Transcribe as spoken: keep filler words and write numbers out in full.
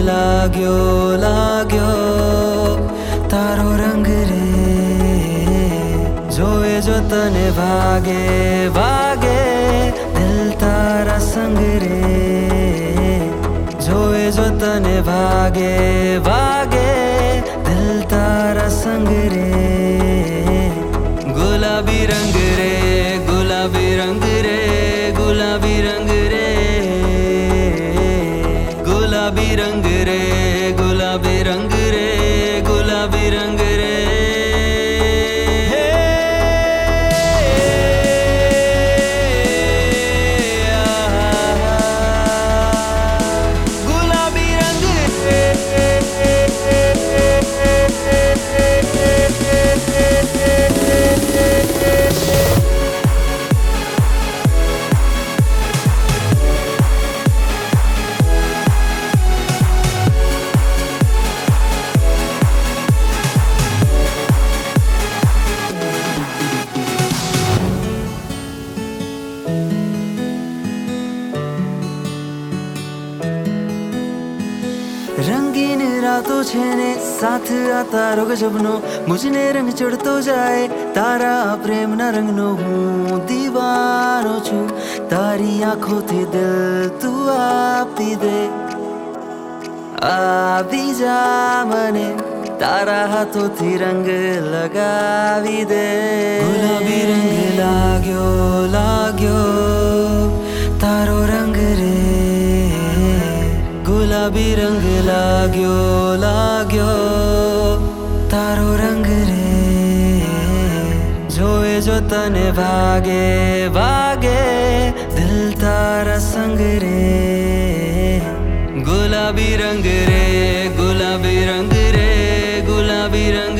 लाग्यो लाग्यो तारो रंग रे जोए जो तने भागे भागे दिल तारा संग रे जोए जो तने भागे भागे दिल तारा संग रे गुलाबी रंग रे गुलाबी रंग रे गुलाबी रंग रे गुलाबी रंग रे गुलाबी रंग रे गुलाबी रंग रे रंगीन रातों छेने साथ आता रोग जबनो मुझने रंग चढ़ तो जाए तारा प्रेम न रंगनो हूँ दीवानो छू तारी आंखों थी दिल तू आपी दे आवी जा मने तारा हाथों थी रंग लगावी दे गुलाबी रंग लाग्यो लाग्यो तारो रंग रे गुलाबी रंग लाग्यो लाग्यो तारो रंग रे जोए जो तने भागे भागे दिल तारा संग रे गुलाबी रंग रे गुलाबी रंग रे गुलाबी रंग